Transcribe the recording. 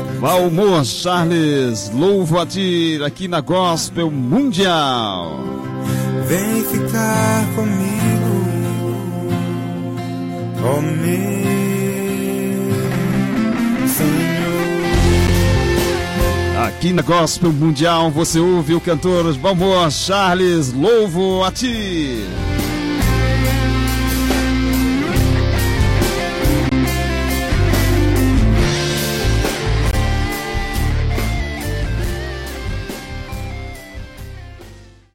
Valmor Charles, louvo a ti aqui na Gospel Mundial. Vem ficar comigo, ó meu Senhor. Aqui na Gospel Mundial você ouve o cantor Valmor Charles, louvo a ti.